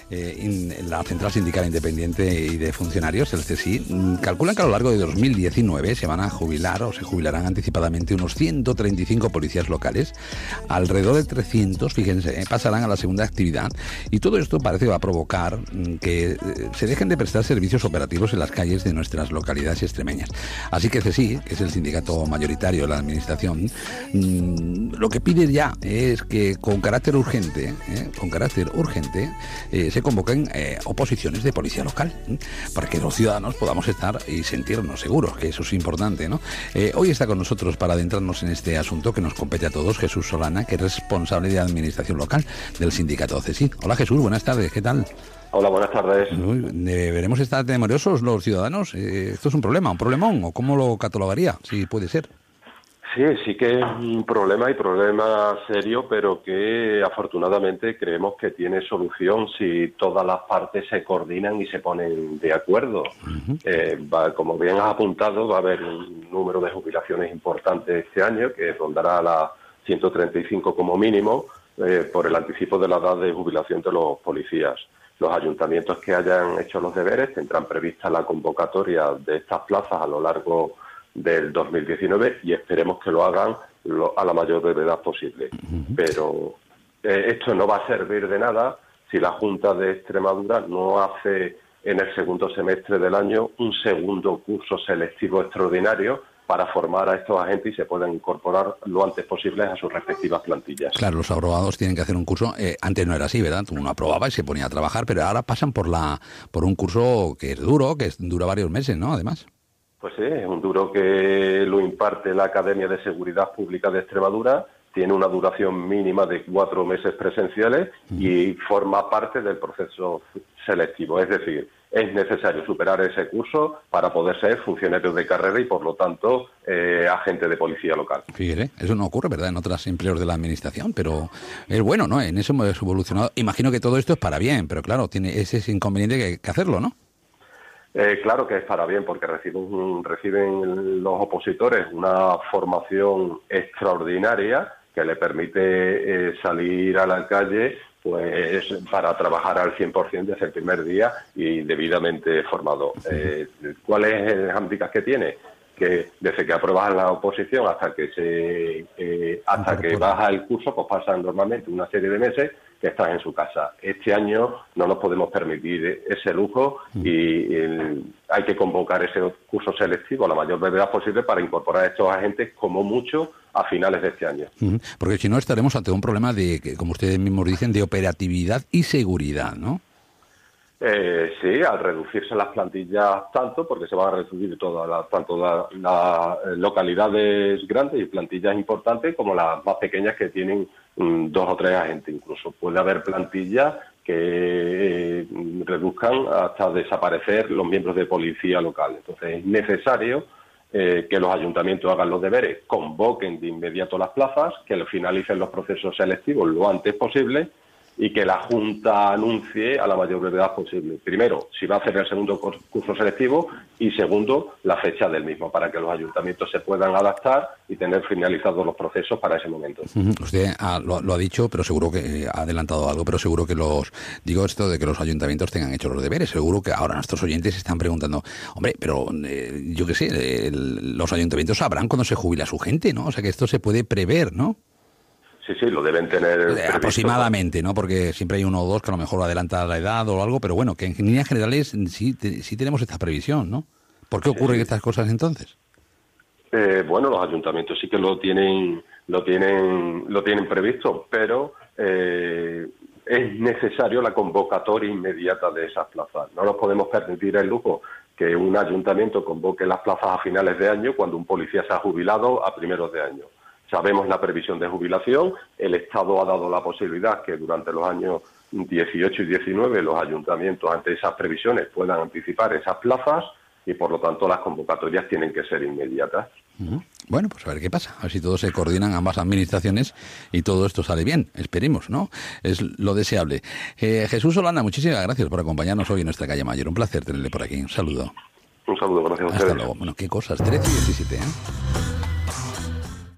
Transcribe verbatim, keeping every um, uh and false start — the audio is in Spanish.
eh, in, la Central Sindical Independiente y de Funcionarios, el C S I, calculan que a lo largo de dos mil diecinueve se van a jubilar o se jubilarán anticipadamente unos ciento treinta y cinco policías locales. Alrededor de trescientos, fíjense, eh, pasarán a la segunda actividad, y todo esto parece que va a provocar que eh, se dejen de prestar servicios operativos en las calles de nuestras localidades extremeñas. Así que C S I, que es el sindicato mayoritario de la administración, mmm, lo que pide ya es que con carácter urgente, eh, con carácter urgente, eh, se convoquen eh, oposiciones de policía local, ¿eh? para que los ciudadanos podamos estar y sentirnos seguros, que eso es importante, ¿no? Eh, hoy está con nosotros para adentrarnos en este asunto que nos compete a todos, Jesús Solana, que es responsable de administración local del sindicato C S I. Hola Jesús, buenas tardes, ¿qué tal? Hola, buenas tardes. ¿Deberemos estar temerosos los ciudadanos? Eh, ¿Esto es un problema, un problemón? ¿O cómo lo catalogaría, si puede ser? Sí, sí que es un problema y problema serio, pero que afortunadamente creemos que tiene solución si todas las partes se coordinan y se ponen de acuerdo. Uh-huh. Eh, va, como bien has apuntado, va a haber un número de jubilaciones importante este año, que rondará las ciento treinta y cinco como mínimo, eh, por el anticipo de la edad de jubilación de los policías. Los ayuntamientos que hayan hecho los deberes tendrán prevista la convocatoria de estas plazas a lo largo del dos mil diecinueve y esperemos que lo hagan lo, a la mayor brevedad posible. Uh-huh. Pero eh, esto no va a servir de nada si la Junta de Extremadura no hace en el segundo semestre del año un segundo curso selectivo extraordinario para formar a estos agentes y se puedan incorporar lo antes posible a sus respectivas plantillas. Claro, los aprobados tienen que hacer un curso. Eh, antes no era así, ¿verdad? Uno aprobaba y se ponía a trabajar, pero ahora pasan por la por un curso que es duro, que es, dura varios meses, ¿no? Además. Pues sí, es un duro que lo imparte la Academia de Seguridad Pública de Extremadura. Tiene una duración mínima de cuatro meses presenciales uh-huh. y forma parte del proceso selectivo. Es decir, es necesario superar ese curso para poder ser funcionario de carrera y, por lo tanto, eh, agente de policía local. Fíjate, eso no ocurre, ¿verdad?, en otros empleos de la Administración, pero es bueno, ¿no? En eso hemos evolucionado. Imagino que todo esto es para bien, pero claro, tiene ese inconveniente que hay que hacerlo, ¿no? Eh, claro que es para bien, porque reciben, reciben los opositores una formación extraordinaria que le permite eh, salir a la calle pues para trabajar al cien por ciento desde el primer día y debidamente formado. Eh, ¿Cuál es el hándicap que tiene? Que desde que apruebas la oposición hasta que se eh, hasta que vas al curso, pues pasan normalmente una serie de meses que estás en su casa. Este año no nos podemos permitir ese lujo y el, hay que convocar ese curso selectivo a la mayor brevedad posible para incorporar a estos agentes como mucho a finales de este año. Porque si no estaremos ante un problema de, como ustedes mismos dicen, de operatividad y seguridad, ¿no? Eh, sí, al reducirse las plantillas tanto, porque se van a reducir todas las, tanto las la localidades grandes y plantillas importantes como las más pequeñas que tienen um, dos o tres agentes. Incluso puede haber plantillas que eh, reduzcan hasta desaparecer los miembros de policía local. Entonces es necesario eh, que los ayuntamientos hagan los deberes, convoquen de inmediato las plazas, que finalicen los procesos selectivos lo antes posible y que la Junta anuncie a la mayor brevedad posible. Primero, si va a hacer el segundo curso selectivo y segundo, la fecha del mismo, para que los ayuntamientos se puedan adaptar y tener finalizados los procesos para ese momento. Uh-huh. Usted ha, lo, lo ha dicho, pero seguro que ha adelantado algo, pero seguro que los, digo esto de que los ayuntamientos tengan hecho los deberes, seguro que ahora nuestros oyentes se están preguntando, hombre, pero eh, yo qué sé, eh, los ayuntamientos sabrán cuándo se jubila su gente, ¿no? O sea que esto se puede prever, ¿no? Sí, sí, lo deben tener previsto. Aproximadamente, ¿no? Porque siempre hay uno o dos que a lo mejor adelanta la edad o algo, pero bueno, que en líneas generales sí, te, sí tenemos esta previsión, ¿no? ¿Por qué ocurren sí, sí. estas cosas entonces? Eh, bueno, los ayuntamientos sí que lo tienen, lo tienen, lo tienen previsto, pero eh, es necesario la convocatoria inmediata de esas plazas. No nos podemos permitir el lujo que un ayuntamiento convoque las plazas a finales de año cuando un policía se ha jubilado a primeros de año. Sabemos la previsión de jubilación, el Estado ha dado la posibilidad que durante los años dieciocho y diecinueve los ayuntamientos ante esas previsiones puedan anticipar esas plazas y por lo tanto las convocatorias tienen que ser inmediatas. Uh-huh. Bueno, pues a ver qué pasa, a ver si todos se coordinan ambas administraciones y todo esto sale bien, esperemos, ¿no? Es lo deseable. Eh, Jesús Solana, muchísimas gracias por acompañarnos hoy en nuestra calle Mayor, un placer tenerle por aquí, un saludo. Un saludo, gracias a ustedes. Hasta luego. Bueno, qué cosas, trece y diecisiete, ¿eh?